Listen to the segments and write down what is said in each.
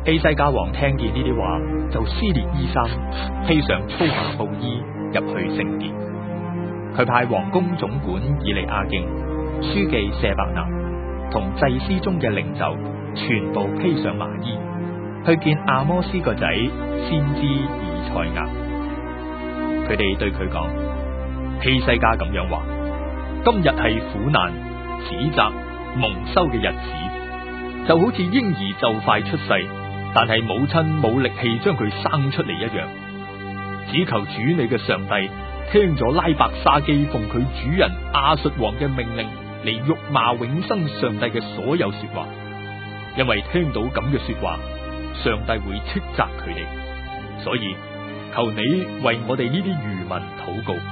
希西家王聽見呢啲話，就撕裂衣衫，披上粗麻布衣入去聖殿。佢派王宮總管以利亞敬、書記舍伯那同祭司中嘅領袖，全部披上麻衣，去見阿摩斯個仔先知以賽亞。佢哋對佢講：希西家咁樣話，今日係苦難、指責、蒙羞嘅日子，就好似嬰兒就快出世，但係母親冇力氣將佢生出嚟一樣。只求主你嘅上帝聽咗拉伯沙基奉佢主人亞述王嘅命令嚟辱罵永生上帝嘅所有說話，因為聽到咁嘅說話，上帝會斥責佢哋，所以求你為我哋呢啲餘民禱告。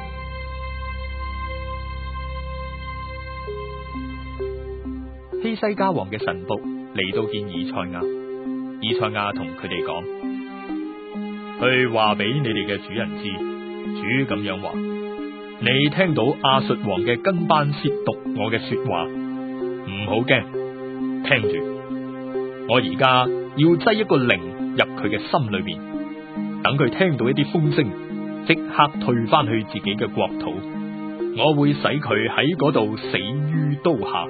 希西家王嘅臣僕嚟到見以賽亞，以賽亞同佢哋講：去話俾你哋嘅主人知，主咁樣話，你聽到亞述王嘅跟班褻瀆我嘅說話，唔好驚，聽住，我而家要擠一個靈入佢嘅心裏邊，等佢聽到一啲風聲，即刻退翻去自己嘅國土，我會使佢喺嗰度死於刀下。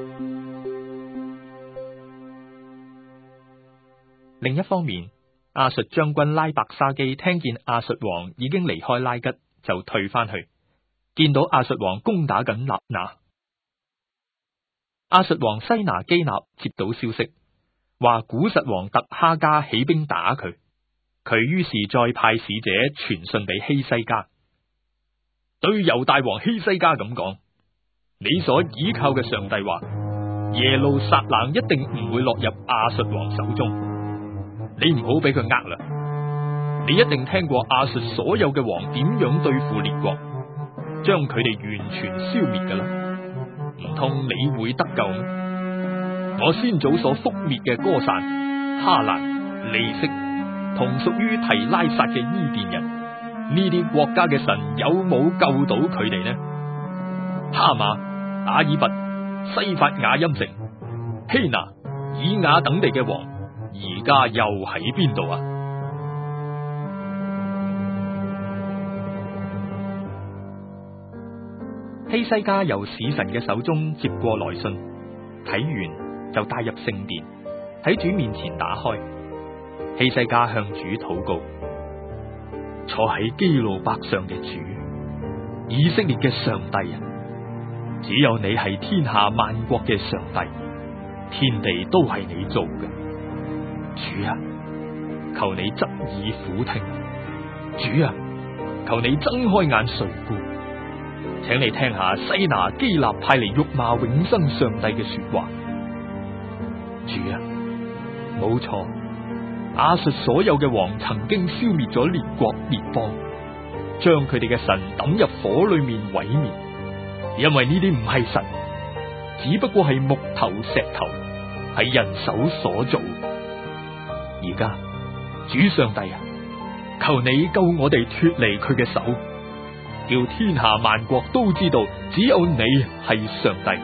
另一方面，亞述將軍拉伯沙基聽見亞述王已經離開拉吉，就退翻去，見到亞述王攻打緊納那。亞述王西拿基納接到消息，話古實王特哈加起兵打佢，佢於是再派使者傳信俾希西家，對猶大王希西家咁講：你所倚靠嘅上帝話，耶路撒冷一定唔會落入亞述王手中。你唔好俾佢呃啦！你一定聽過亞述所有嘅王點樣對付列國，將佢哋完全消滅噶啦。唔通你會得救咩？我先祖所覆滅嘅歌散、哈蘭、利色，同屬於提拉撒嘅伊甸人，呢啲國家嘅神有冇救到佢哋呢？哈馬、亞爾拔、西法雅音城、希拿、以雅等地嘅王，而家又喺邊度啊？希西家由使臣嘅手中接過來信，睇完就帶入聖殿，喺主面前打開。希西家向主禱告：坐喺基路伯上嘅主，以色列嘅上帝啊，只有你係天下萬國嘅上帝，天地都係你做嘅。主啊，求你側耳俯聽；主啊，求你睜開眼垂顧，請你聽下西拿基立派嚟辱罵永生上帝嘅說話。主啊，冇錯，亞述所有嘅王曾經消滅咗列國列邦，將佢哋嘅神抌入火裏面毀滅，因為呢啲唔係神，只不過係木頭石頭，係人手所做。而家主上帝啊，求你救我哋脫離佢嘅手，叫天下萬國都知道只有你係上帝。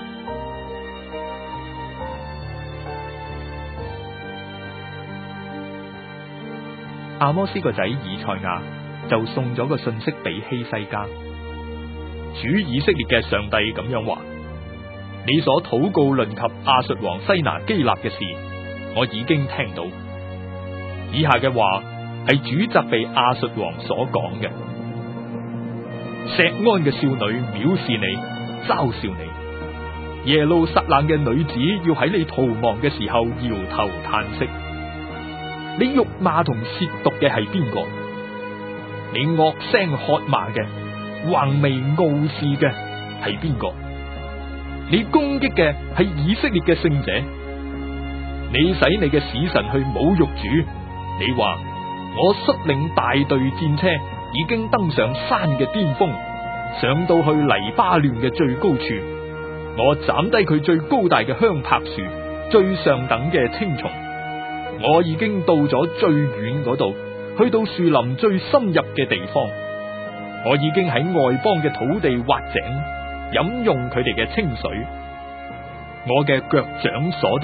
阿摩斯個仔以賽亞就送咗個信息俾希西家：主以色列嘅上帝咁樣話，你所禱告論及亞述王西拿基立嘅事，我已經聽到。以下嘅話係主責備亞述王所講嘅：錫安嘅少女藐視你，嘲笑你；耶路撒冷嘅女子要喺你逃亡嘅時候搖頭嘆息。你辱罵同褻瀆嘅係邊個？你惡聲喝罵嘅、橫眉傲視嘅係邊個？你攻擊嘅係以色列嘅聖者。你使你嘅使臣去侮辱主。你話我率領大隊戰車已經登上山嘅巔峰，上到去黎巴嫩嘅最高處，我斬低佢最高大嘅香柏樹，最上等嘅青松。我已經到咗最遠嗰度，去到樹林最深入嘅地方。我已經喺外邦嘅土地挖井，飲用佢哋嘅清水。我嘅腳掌所到，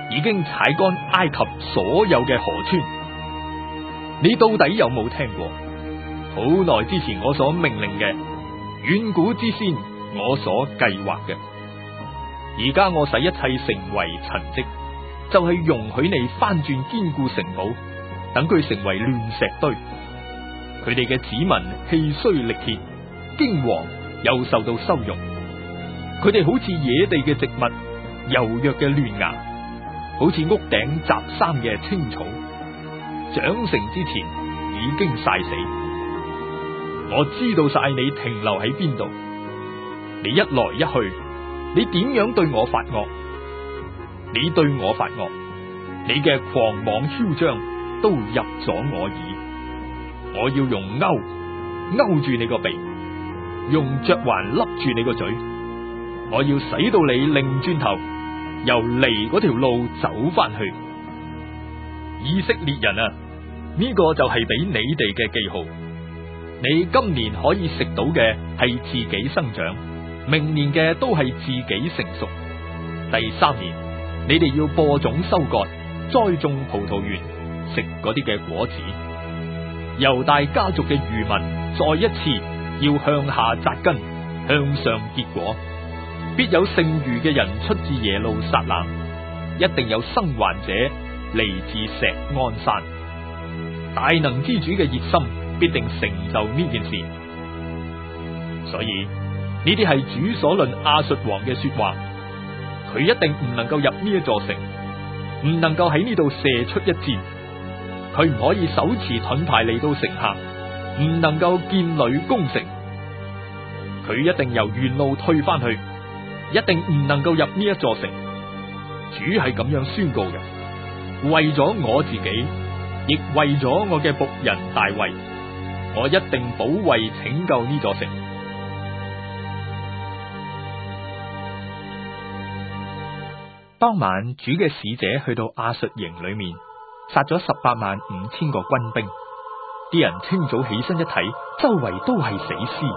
已經踩乾埃及所有嘅河川。你到底有冇聽過？好耐之前我所命令嘅，遠古之先我所計劃嘅，而家我使一切成為塵迹，就係容許你翻轉堅固城堡，等佢成為亂石堆。佢哋嘅子民氣衰力竭，驚惶又受到羞辱。佢哋好似野地嘅植物，柔弱嘅嫩芽，好似屋頂雜生嘅青草，長成之前已經曬死。我知道晒你停留喺邊度，你一來一去，你點樣對我發惡？你對我發惡，你嘅狂妄囂張都入咗我耳。我要用勾住你個鼻，用嚼環笠住你個嘴。我要使到你擰轉頭，由離嗰條路走翻去。以色列人啊，呢個就係俾你哋嘅記號。你今年可以食到嘅係自己生長，明年嘅都係自己成熟。第3年，你哋要播種收割，栽種葡萄園，食嗰啲嘅果子。猶大家族嘅餘民再一次要向下扎根，向上結果。必有剩餘嘅人出自耶路撒冷，一定有生還者嚟自錫安山。大能之主嘅熱心必定成就呢件事。所以呢啲係主所論亞述王嘅說話，佢一定唔能夠入呢一座城，唔能夠喺呢度射出一箭。佢唔可以手持盾牌嚟到城下，唔能夠劍履攻城。佢一定由原路退翻去，一定唔能夠入呢一座城。主係咁樣宣告嘅，為咗我自己，亦為咗我嘅僕人大衛，我一定保衛拯救呢座城。當晚，主嘅使者去到亞述營裏面，殺咗185000個軍兵。啲人清早起身一睇，周圍都係死屍。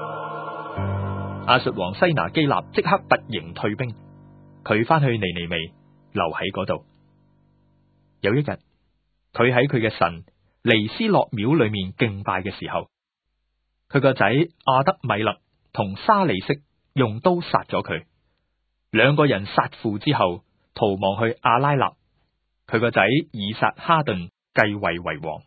亞述王西拿基立即刻突營退兵，佢翻去尼尼微留喺嗰度。有一日，佢喺佢嘅神尼斯洛廟裏面敬拜嘅時候，佢個仔亞德米勒同沙利色用刀殺咗佢。兩個人殺父之後，逃亡去阿拉納，佢個仔以撒哈頓繼位為王。